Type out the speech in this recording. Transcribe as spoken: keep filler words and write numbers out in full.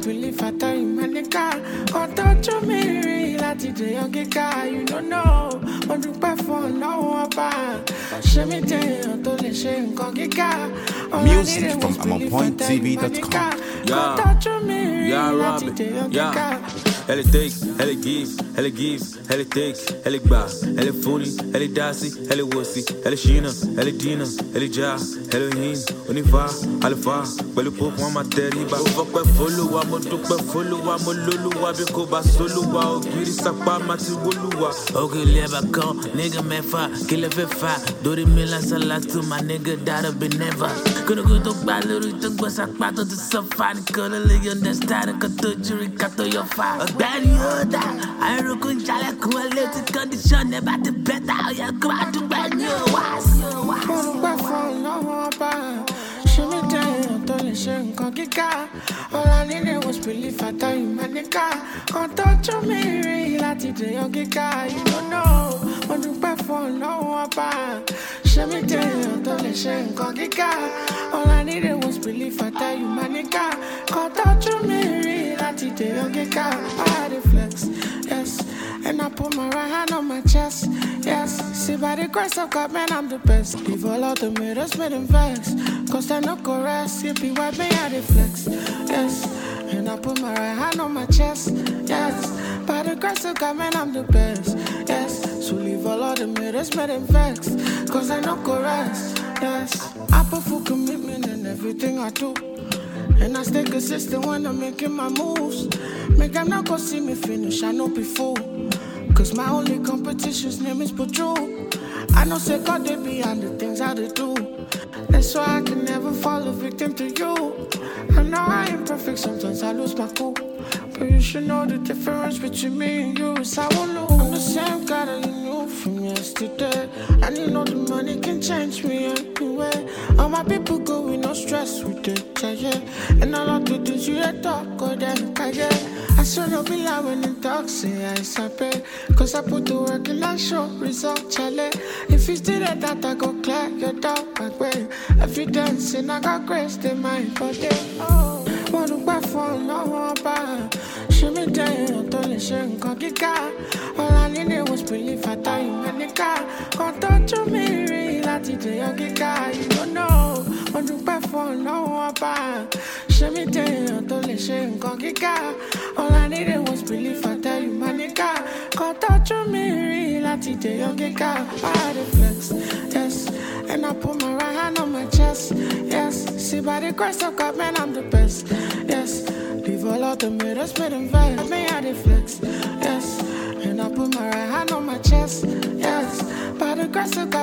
believe I tell you, my nigga. Can't touch me, like the young guy. You don't know. Want to perform, no about. Show me down, don't let shame go get Music from I'm point T V dot com. Yeah, yeah, Robin, yeah. Elle est takes, elle est gives, elle est gives, elle est takes, elle est bass, elle est funny, elle est dassy, elle est wussy, elle est China, elle est Dina, elle est Ja, elle est Him, on y va, à le fa, pẹ̀lú pop wọn máa tẹ̀rí bá. Ó fọ́pẹ́ fólúwa, mo dúpẹ́ fólúwa, mo lólúwa, bí kò bá sólúwa, ògiri sápá máa ti wólúwa. Ògiri ẹ̀bà kan, nigga mẹ́fà, kí lè fẹ́ fà, dórí mi lásán látú, my nigga that'll be never. Kórógó tó gbá lórí tó gbọ́ sápá tó ti sọ́fà, nìkan ló lè understand, nǹkan tó jírí ká tó yọ fà. Ọ̀gbẹ́ni ó dá, àìrókùn jalẹ̀kùn ẹlẹ́tì condition ẹ̀ bá ti bẹ́tà, ọ̀yà kó bá dúpẹ́ ní òwá sí òwá. Mo dúpẹ́ fún ọlọ́wọ́ ọba, ṣé mi jẹ́ èèyàn tó lè ṣe nǹkan kíkà. All I needed was belief, I tell you, my nigga. Kan tọ́jú mi rí láti dèyàn kíkà, you don't know. Mo dúpẹ́ fún ọlọ́wọ́ ọba, ṣé mi jẹ́ èèyàn tó lè ṣe nǹkan kíkà. All I needed was belief, I tell you, my nigga. Kan tọ́jú mi rí láti dèyàn kíkà. I had a flex, yes. And I put my right hand on my chest, yes. See by the grace of God, man, I'm the best. Leave all of the mirrors, made them vex. Cause I no go rest, if you wipe me out, flex, yes. And I put my right hand on my chest, yes. By the grace of God, man, I'm the best, yes. So leave all of the mirrors, made them vex. Cause I no go rest, yes. I put full commitment in everything I do. And I stay consistent when I'm making my moves. Make them not go see me finish, I know before. Cause my only competition's name is Patrol. I know say God they behind the things I they do. That's why I can never fall a victim to you. I know I ain't perfect, sometimes I lose my cool. But you should know the difference between me and you is I won't lose. I'm the same guy that you knew from yesterday. And you know the money can change me anyway. All my people go with no stress with it, yeah, yeah. And all of the things you had talk, go then, yeah. I swear no be lie when they talk, say I sabi. Cause I put the work in and show result, Charlie. If you still at that, I go clear your doubt back way. Evidence, and I got grace, they might forget. Oh, what do I fall, no about? Show me down, don't listen, can't get got. All I needed was belief, I tell you, my nigga. Can't touch me, like the young guy, you don't know. What do I fall, no about? Show me down, don't listen, can't get got. All I needed was belief, I tell you, my nigga. Can't touch me, like the young guy. I had a flex, yes. And I put my right hand on my chest, yes. See by the grace of God, man, I'm the best, yes. Leave all of the mirrors, made them vex. I may have a flex, yes. And I put my right hand on my chest, yes. By the grace of God,